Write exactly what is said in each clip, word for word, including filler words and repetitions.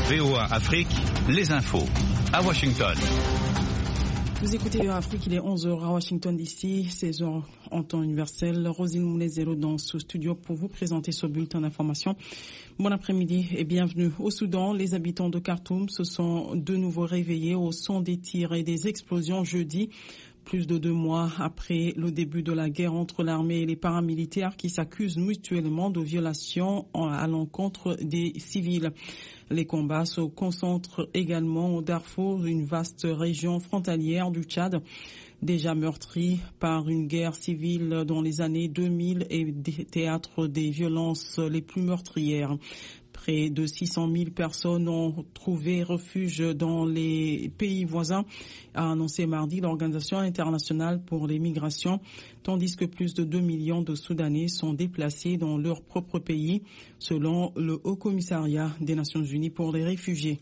V O A Afrique, les infos, à Washington. Vous écoutez V O A Afrique, il est onze heures à Washington D C, seize heures en temps universel. Rosine Moulezero dans ce studio pour vous présenter ce bulletin d'information. Bon après-midi et bienvenue. Au Soudan, les habitants de Khartoum se sont de nouveau réveillés au son des tirs et des explosions jeudi. Plus de deux mois après le début de la guerre entre l'armée et les paramilitaires qui s'accusent mutuellement de violations à l'encontre des civils. Les combats se concentrent également au Darfour, une vaste région frontalière du Tchad, déjà meurtrie par une guerre civile dans les années deux mille et théâtre des violences les plus meurtrières. Près de six cent mille personnes ont trouvé refuge dans les pays voisins, a annoncé mardi l'Organisation internationale pour les migrations, tandis que plus de deux millions de Soudanais sont déplacés dans leur propre pays, selon le Haut Commissariat des Nations Unies pour les réfugiés.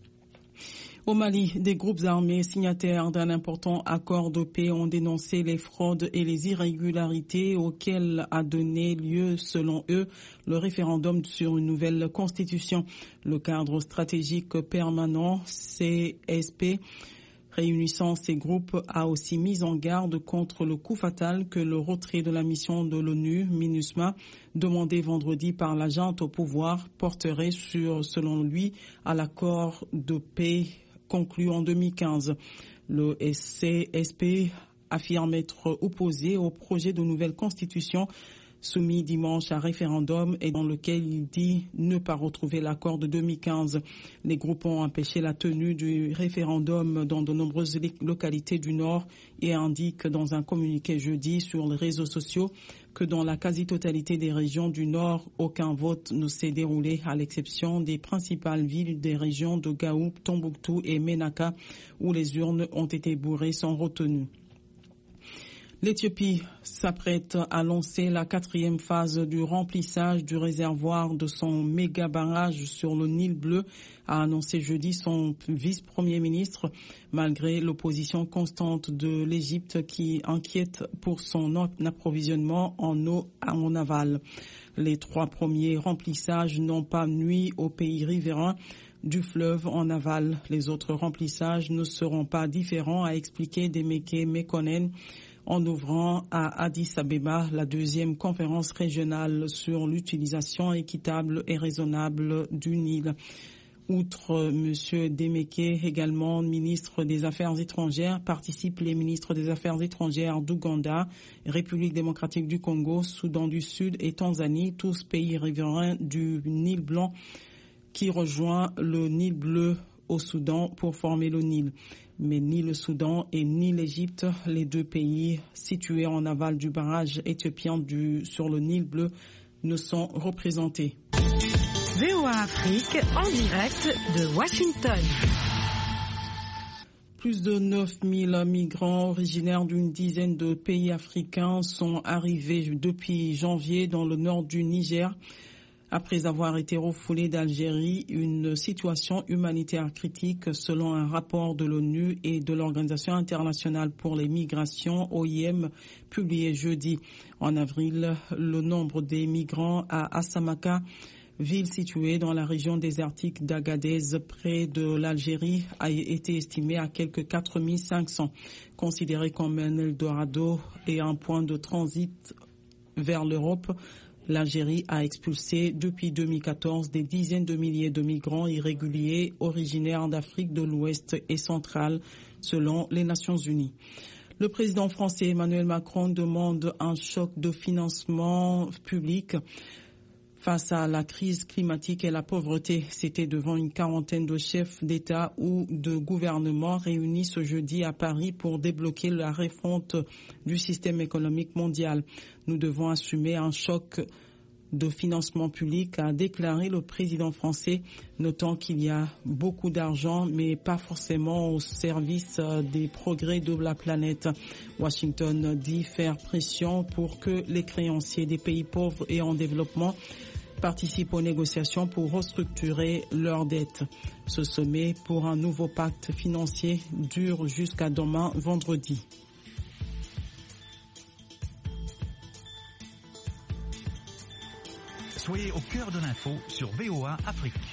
Au Mali, des groupes armés signataires d'un important accord de paix ont dénoncé les fraudes et les irrégularités auxquelles a donné lieu, selon eux, le référendum sur une nouvelle constitution. Le cadre stratégique permanent, C S P, réunissant ces groupes, a aussi mis en garde contre le coup fatal que le retrait de la mission de l'ONU, MINUSMA, demandé vendredi par la junte au pouvoir, porterait sur, selon lui, à l'accord de paix conclu en deux mille quinze. Le C S P affirme être opposé au projet de nouvelle constitution soumis dimanche à référendum et dans lequel il dit ne pas retrouver l'accord de deux mille quinze. Les groupes ont empêché la tenue du référendum dans de nombreuses localités du Nord et indiquent dans un communiqué jeudi sur les réseaux sociaux que dans la quasi-totalité des régions du Nord, aucun vote ne s'est déroulé à l'exception des principales villes des régions de Gao, Tombouctou et Ménaka où les urnes ont été bourrées sans retenue. L'Éthiopie s'apprête à lancer la quatrième phase du remplissage du réservoir de son méga barrage sur le Nil bleu, a annoncé jeudi son vice-premier ministre, malgré l'opposition constante de l'Égypte qui inquiète pour son approvisionnement en eau en aval. Les trois premiers remplissages n'ont pas nui aux pays riverains du fleuve en aval. Les autres remplissages ne seront pas différents, a expliqué Demeke Mekonnen, en ouvrant à Addis Abeba la deuxième conférence régionale sur l'utilisation équitable et raisonnable du Nil. Outre M. Demeke, également ministre des Affaires étrangères, participent les ministres des Affaires étrangères d'Ouganda, République démocratique du Congo, Soudan du Sud et Tanzanie, tous pays riverains du Nil blanc qui rejoint le Nil bleu au Soudan pour former le Nil. Mais ni le Soudan et ni l'Égypte, les deux pays situés en aval du barrage éthiopien du, sur le Nil bleu, ne sont représentés. V O A Afrique en direct de Washington. Plus de neuf mille migrants originaires d'une dizaine de pays africains sont arrivés depuis janvier dans le nord du Niger. Après avoir été refoulés d'Algérie, une situation humanitaire critique selon un rapport de l'ONU et de l'Organisation internationale pour les migrations, O I M, publié jeudi. En avril, le nombre des migrants à Assamaka, ville située dans la région désertique d'Agadez, près de l'Algérie, a été estimé à quelque quatre mille cinq cents. Considéré comme un Eldorado et un point de transit vers l'Europe, l'Algérie a expulsé depuis deux mille quatorze des dizaines de milliers de migrants irréguliers originaires d'Afrique de l'Ouest et centrale, selon les Nations Unies. Le président français Emmanuel Macron demande un choc de financement public face à la crise climatique et la pauvreté. C'était devant une quarantaine de chefs d'État ou de gouvernement réunis ce jeudi à Paris pour débloquer la refonte du système économique mondial. Nous devons assumer un choc de financement public, a déclaré le président français, notant qu'il y a beaucoup d'argent, mais pas forcément au service des progrès de la planète. Washington dit faire pression pour que les créanciers des pays pauvres et en développement participent aux négociations pour restructurer leurs dettes. Ce sommet pour un nouveau pacte financier dure jusqu'à demain, vendredi. Soyez au cœur de l'info sur V O A Afrique.